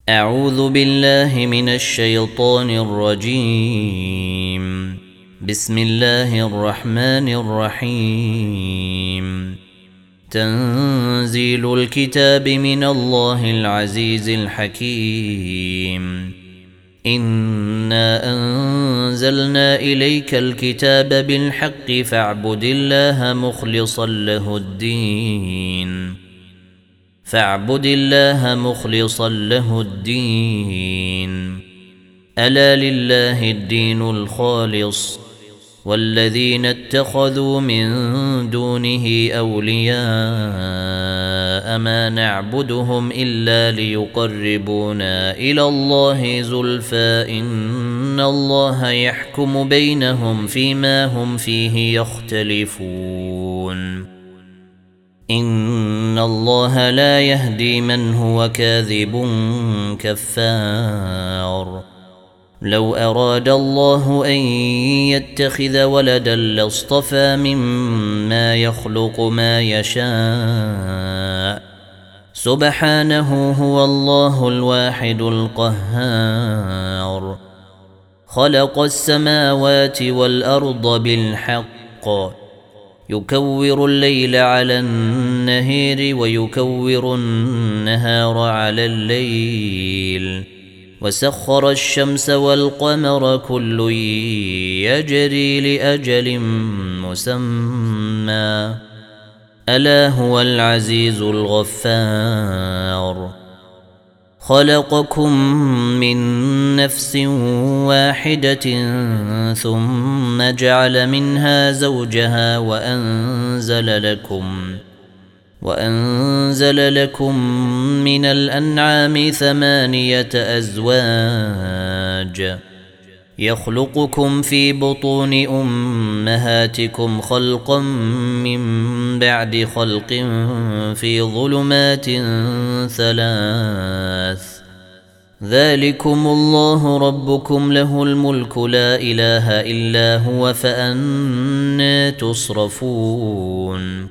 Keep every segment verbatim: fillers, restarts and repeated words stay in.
أعوذ بالله من الشيطان الرجيم. بسم الله الرحمن الرحيم. تنزيل الكتاب من الله العزيز الحكيم. إنا أنزلنا إليك الكتاب بالحق فاعبد الله مخلصا له الدين فاعبد الله مخلصا له الدين ألا لله الدين الخالص والذين اتخذوا من دونه أولياء ما نعبدهم إلا ليقربونا إلى الله زلفى إن الله يحكم بينهم فيما هم فيه يختلفون إن الله لا يهدي من هو كاذب كفار. لو أراد الله أن يتخذ ولدا لاصطفى مما يخلق ما يشاء سبحانه هو الله الواحد القهار. خلق السماوات والأرض بالحق يكور الليل على النهار ويكور النهار على الليل وسخر الشمس والقمر كل يجري لأجل مسمى ألا هو العزيز الغفار. خلقكم من نفس واحدة ثم جعل منها زوجها وأنزل لكم وأنزل لكم من الأنعام ثمانية أزواج يخلقكم في بطون أمهاتكم خلقا من بعد خلق في ظلمات ثلاث ذلكم الله ربكم له الملك لا إله إلا هو فأنى تصرفون.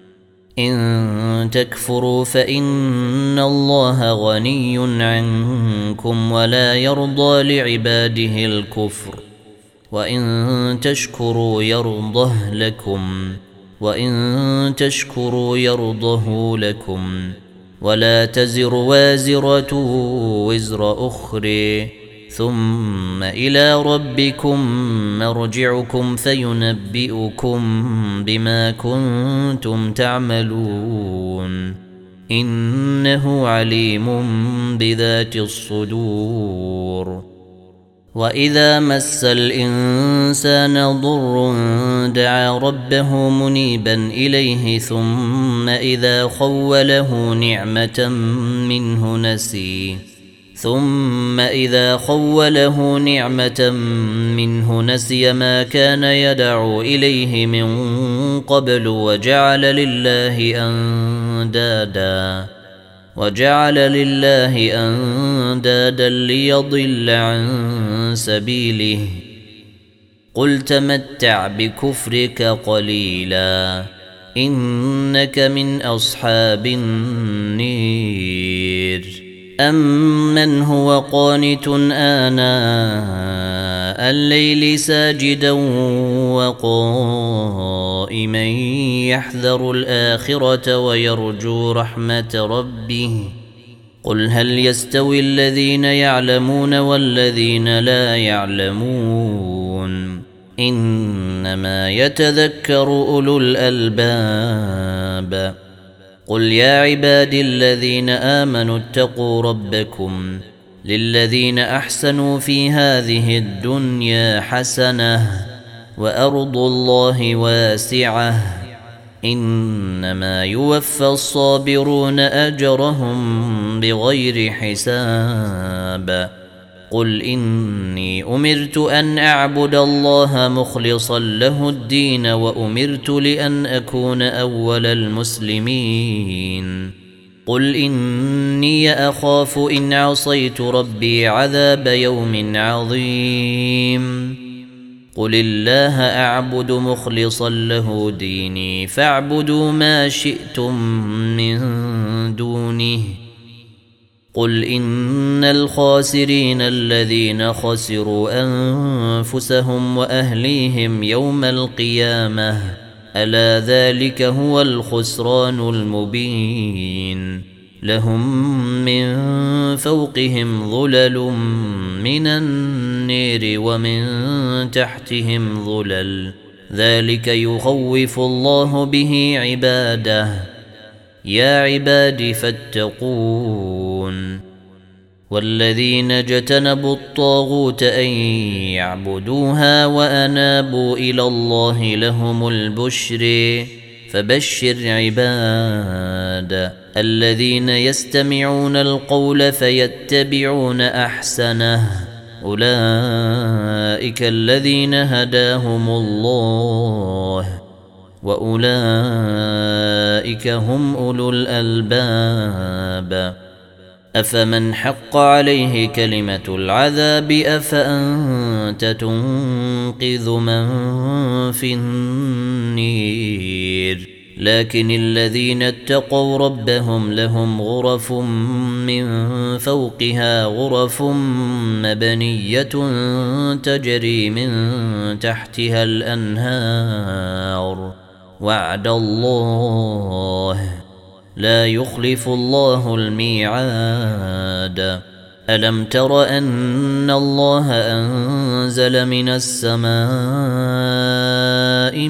إن تكفروا فإن الله غني عنكم ولا يرضى لعباده الكفر وإن تشكروا يرضه لكم وإن تشكروا يرضه لكم ولا تزر وازرة وزر أخرى ثم إلى ربكم مرجعكم فينبئكم بما كنتم تعملون إنه عليم بذات الصدور. وإذا مس الإنسان ضر دعا ربه منيبا إليه ثم إذا خوله نعمة منه نسي ثم إذا خوله نعمة منه نسي ما كان يدعو إليه من قبل وجعل لله أندادا وجعل لله أندادا ليضل عن سبيله قل تمتع بكفرك قليلا إنك من أصحاب النير. أمن هو قانت آناء الليل ساجدا وقائما يحذر الآخرة ويرجو رحمة ربه قل هل يستوي الذين يعلمون والذين لا يعلمون إنما يتذكر أولو الألباب. قل يا عبادي الذين آمنوا اتقوا ربكم للذين أحسنوا في هذه الدنيا حسنة وأرض الله واسعة إنما يوفى الصابرون أجرهم بغير حساب. قل إني أمرت أن أعبد الله مخلصا له الدين وأمرت لأن أكون أول المسلمين. قل إني أخاف إن عصيت ربي عذاب يوم عظيم. قل الله أعبد مخلصا له ديني فاعبدوا ما شئتم من دونه قل إن الخاسرين الذين خسروا أنفسهم وأهليهم يوم القيامة ألا ذلك هو الخسران المبين لهم من فوقهم ظلل من النير ومن تحتهم ظلل ذلك يخوف الله به عباده يا عباد فاتقون والذين اجتنبوا الطاغوت أن يعبدوها وأنابوا إلى الله لهم البشر فبشر عباد الذين يستمعون القول فيتبعون أحسنه أولئك الذين هداهم الله وأولئك هم أولو الألباب أفمن حق عليه كلمة العذاب أفأنت تنقذ من في النير لكن الذين اتقوا ربهم لهم غرف من فوقها غرف مبنية تجري من تحتها الأنهار وعد الله لا يخلف الله الميعاد ألم تر أن الله أنزل من السماء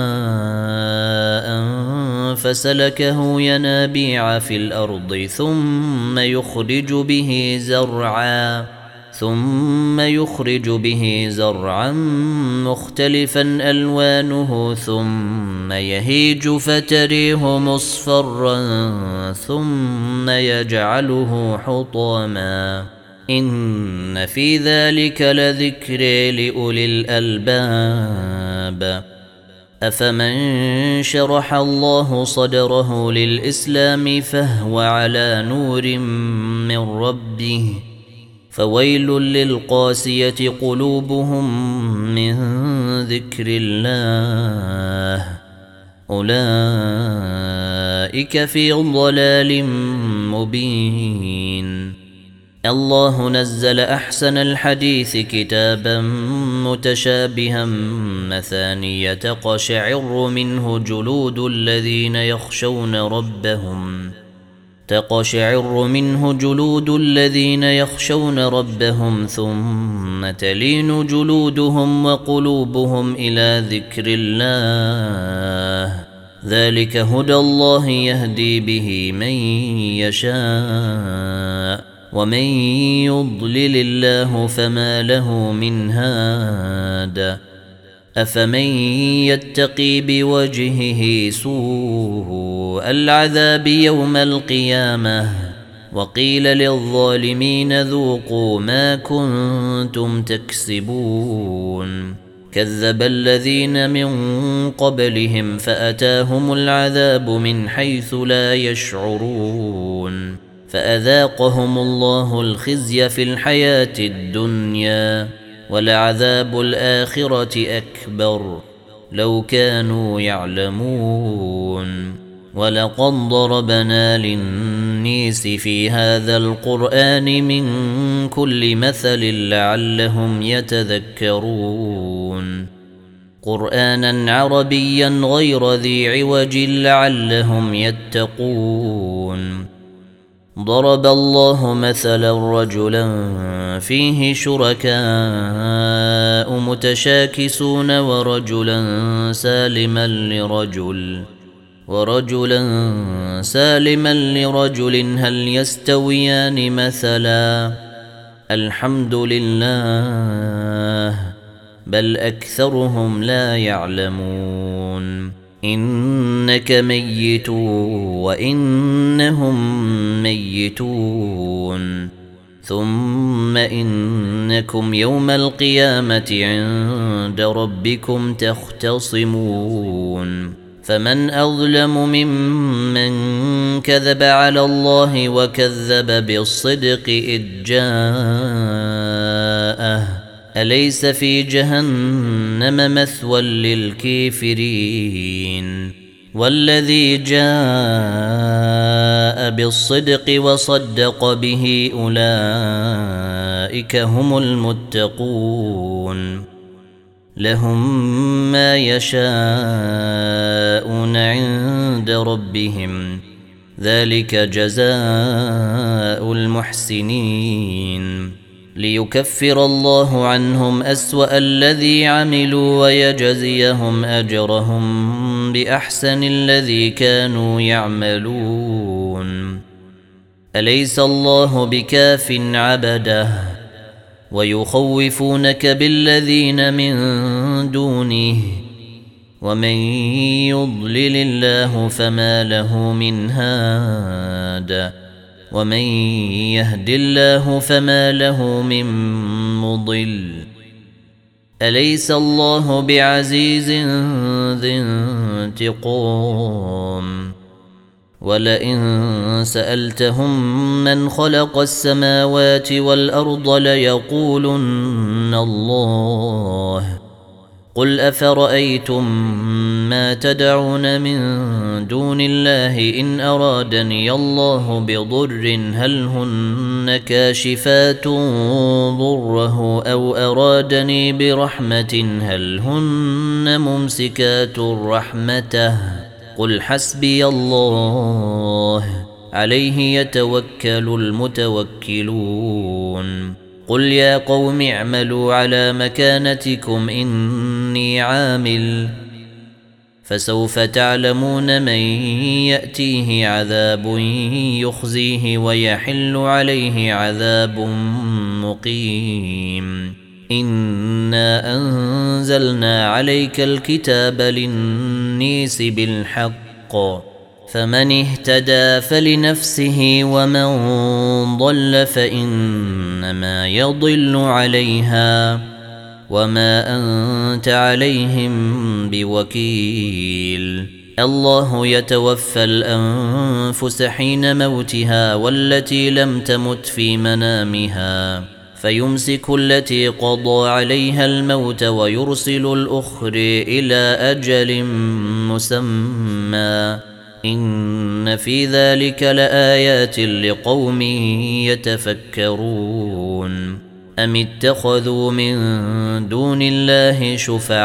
ماء فسلكه ينابيع في الأرض ثم يخرج به زرعا ثم يخرج به زرعا مختلفا ألوانه ثم يهيج فتريه مصفرا ثم يجعله حطاما إن في ذلك لذكر لأولي الألباب أفمن شرح الله صدره للإسلام فهو على نور من ربه فويل للقاسية قلوبهم من ذكر الله أولئك في ضلال مبين الله نزل أحسن الحديث كتابا متشابها مثانية تقشعر منه جلود الذين يخشون ربهم تقشعر منه جلود الذين يخشون ربهم ثم تلين جلودهم وقلوبهم إلى ذكر الله ذلك هدى الله يهدي به من يشاء ومن يضلل الله فما له من هاد أفمن يتقي بوجهه سوء العذاب يوم القيامة وقيل للظالمين ذوقوا ما كنتم تكسبون كذب الذين من قبلهم فأتاهم العذاب من حيث لا يشعرون فأذاقهم الله الخزي في الحياة الدنيا ولعذاب الآخرة أكبر لو كانوا يعلمون ولقد ضربنا للناس في هذا القرآن من كل مثل لعلهم يتذكرون قرآنا عربيا غير ذي عوج لعلهم يتقون ضرب الله مثلا رجلا فيه شركاء متشاكسون ورجلا سالما لرجل ورجلا سالما لرجل هل يستويان مثلا الحمد لله بل أكثرهم لا يعلمون إنك ميت وإنهم ميتون ثم إنكم يوم القيامة عند ربكم تختصمون فمن أظلم ممن كذب على الله وكذب بالصدق إذ جاءه أليس في جهنم مثوى للكافرين والذي جاء بالصدق وصدق به أولئك هم المتقون لهم ما يشاءون عند ربهم ذلك جزاء المحسنين ليكفر الله عنهم أسوأ الذي عملوا ويجزيهم أجرهم بأحسن الذي كانوا يعملون أليس الله بكاف عبده ويخوفونك بالذين من دونه ومن يضلل الله فما له من هاد ومن يهد الله فما له من مضل أليس الله بعزيز ذي انتقام ولئن سألتهم من خلق السماوات والأرض ليقولن الله قل أفرأيتم ما تدعون من دون الله إن أرادني الله بضر هل هن كاشفات ضره أو أرادني برحمة هل هن ممسكات رحمته قل حسبي الله عليه يتوكل المتوكلون قل يا قوم اعملوا على مكانتكم إني عامل فسوف تعلمون من يأتيه عذاب يخزيه ويحل عليه عذاب مقيم إنا أنزلنا عليك الكتاب للنيس بالحق فمن اهتدى فلنفسه ومن ضل فإنما يضل عليها وما أنت عليهم بوكيل الله يتوفى الأنفس حين موتها والتي لم تمت في منامها فيمسك التي قضى عليها الموت ويرسل الأخر إلى أجل مسمى إن في ذلك لآيات لقوم يتفكرون أم اتخذوا من دون الله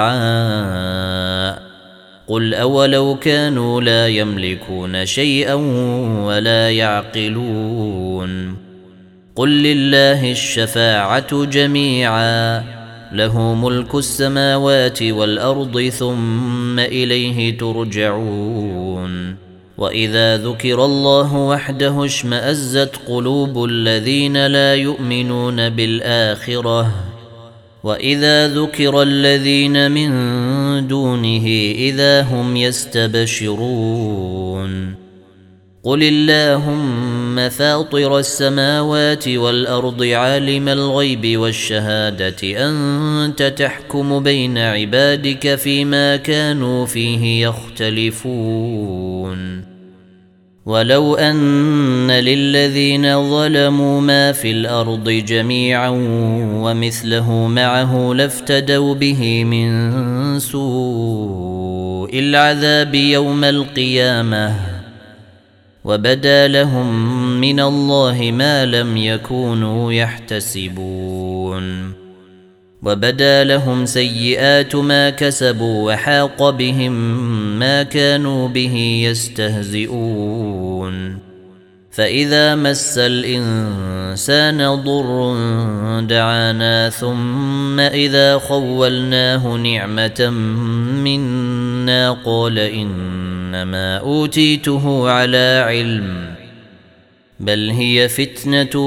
شفعاء قل أولو كانوا لا يملكون شيئا ولا يعقلون قل لله الشفاعة جميعا له ملك السماوات والأرض ثم إليه ترجعون وإذا ذكر الله وحده اشمأزت قلوب الذين لا يؤمنون بالآخرة وإذا ذكر الذين من دونه إذا هم يستبشرون قل اللهم فاطر السماوات والأرض عالم الغيب والشهادة أنت تحكم بين عبادك فيما كانوا فيه يختلفون ولو أن للذين ظلموا ما في الأرض جميعا ومثله معه لافتدوا به من سوء العذاب يوم القيامة وبدا لهم من الله ما لم يكونوا يحتسبون وبدا لهم سيئات ما كسبوا وحاق بهم ما كانوا به يستهزئون فإذا مس الإنسان ضر دعانا ثم إذا خولناه نعمة منا قال إنما أوتيته على علم بل هي فتنة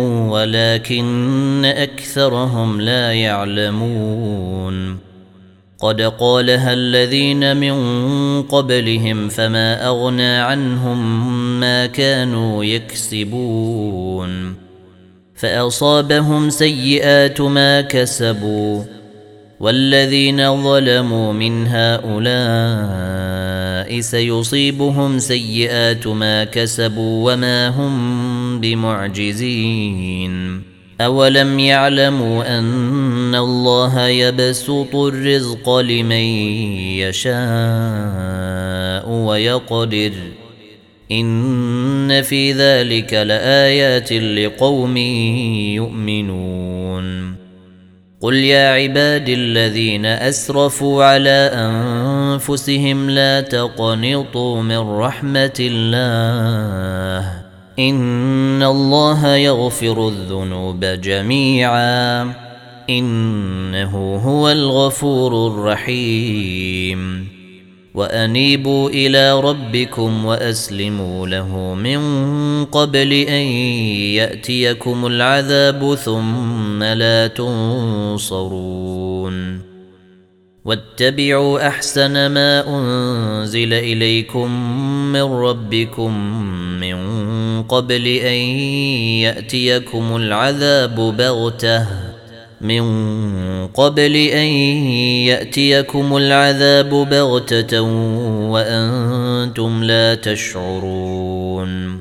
ولكن أكثرهم لا يعلمون قد قالها الذين من قبلهم فما أغنى عنهم ما كانوا يكسبون فأصابهم سيئات ما كسبوا والذين ظلموا من هؤلاء سيصيبهم سيئات ما كسبوا وما هم بمعجزين أولم يعلموا أن الله يبسط الرزق لمن يشاء ويقدر إن في ذلك لآيات لقوم يؤمنون قل يا عبادي الذين أسرفوا على أنفسهم لا تقنطوا من رحمة الله إن الله يغفر الذنوب جميعا إنه هو الغفور الرحيم وأنيبوا إلى ربكم وأسلموا له من قبل أن يأتيكم العذاب ثم لا تنصرون واتبعوا أحسن ما أنزل إليكم من ربكم من قبل أن يأتيكم العذاب بغتة من قبل أن يأتيكم العذاب بغتة وأنتم لا تشعرون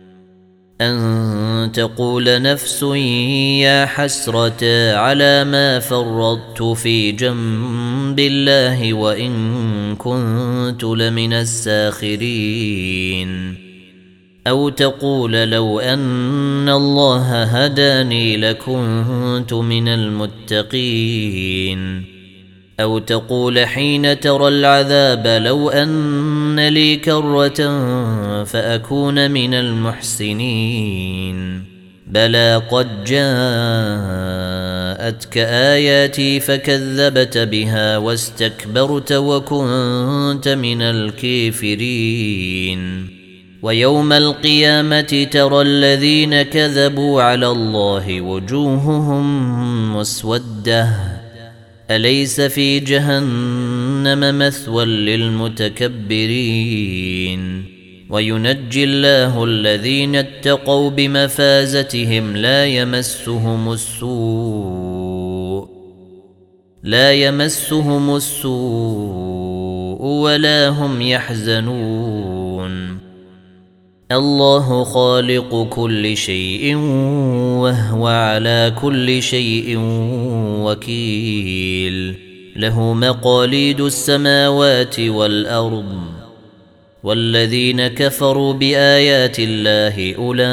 أن تقول نفس يا حسرة على ما فرطت في جنب الله وإن كنت لمن الساخرين أو تقول لو أن الله هداني لكنت من المتقين أو تقول حين ترى العذاب لو أن لي كرة فأكون من المحسنين بلى قد جاءتك آياتي فكذبت بها واستكبرت وكنت من الكافرين ويوم القيامة ترى الذين كذبوا على الله وجوههم مسودة أليس في جهنم مثوى للمتكبرين وينجي الله الذين اتقوا بمفازتهم لا يمسهم السوء لا يمسهم السوء ولا هم يحزنون الله خالق كل شيء وهو على كل شيء وكيل له مقاليد السماوات والأرض والذين كفروا بآيات الله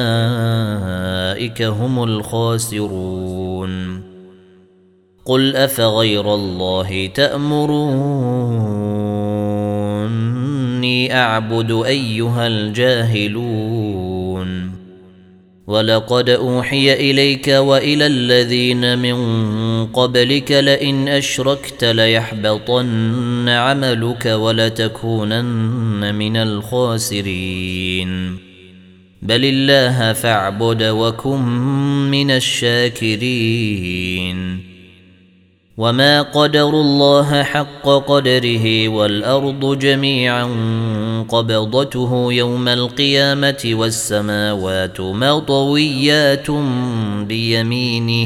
أولئك هم الخاسرون قل أفغير الله تأمروني أعبد أيها الجاهلون ولقد أوحي إليك وإلى الذين من قبلك لئن أشركت ليحبطن عملك ولتكونن من الخاسرين بل الله فاعبد وكن من الشاكرين وما قدروا الله حق قدره والأرض جميعا قبضته يوم القيامة والسماوات مطويات بيمينه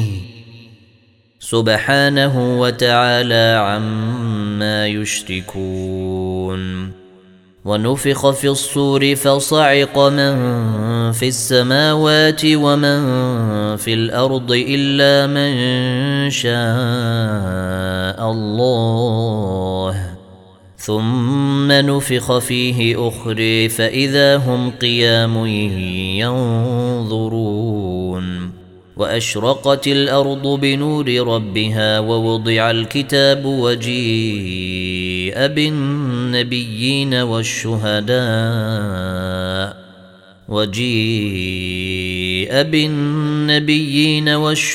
سبحانه وتعالى عما يشركون ونفخ في الصور فصعق من في السماوات ومن في الأرض إلا من شاء الله ثم نفخ فيه أخرى فإذا هم قيام ينظرون وأشرقت الأرض بنور ربها ووضع الكتاب وجيء بالنبيين والشهداء وجيء بالنبيين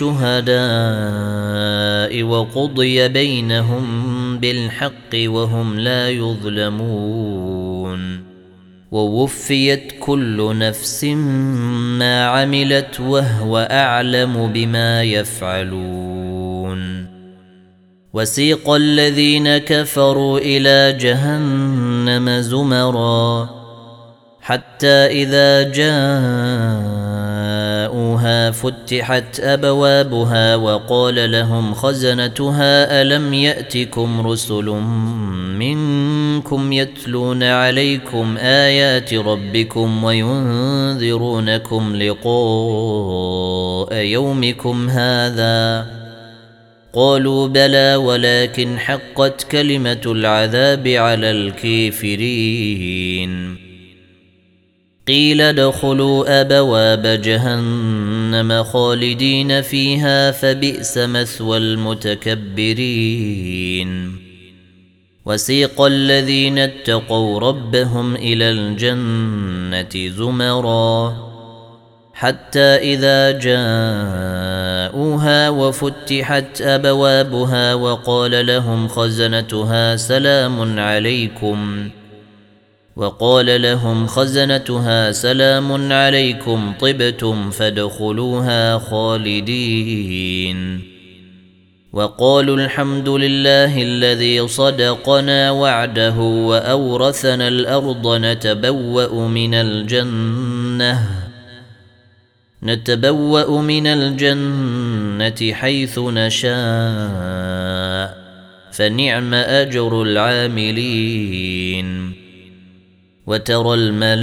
والشهداء وقضي بينهم بالحق وهم لا يظلمون ووفيت كل نفس ما عملت وهو أعلم بما يفعلون وسيق الذين كفروا إلى جهنم زمرا حتى إذا جاءوها فتحت أبوابها وقال لهم خزنتها ألم يأتكم رسل منكم يتلون عليكم آيات ربكم وينذرونكم لقاء يومكم هذا؟ قالوا بلى ولكن حقت كلمة العذاب على الكافرين. قيل ادخلوا أبواب جهنم خالدين فيها فبئس مثوى المتكبرين. وسيق الذين اتقوا ربهم إلى الجنة زمرا حتى إذا جاءوها وفتحت أبوابها وقال لهم خزنتها سلام عليكم وقال لهم خزنتها سلام عليكم طبتم فادخلوها خالدين. وقالوا الحمد لله الذي صدقنا وعده وأورثنا الأرض نتبوأ من الجنة نتبوأ من الجنة حيث نشاء فنعم أجر العاملين. وترى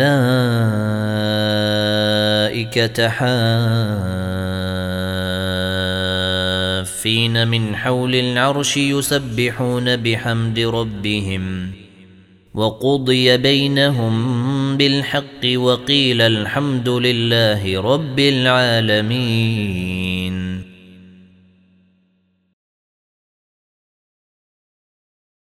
الملائكة حافين من حول العرش يسبحون بحمد ربهم وقضي بينهم بالحق وقيل الحمد لله رب العالمين.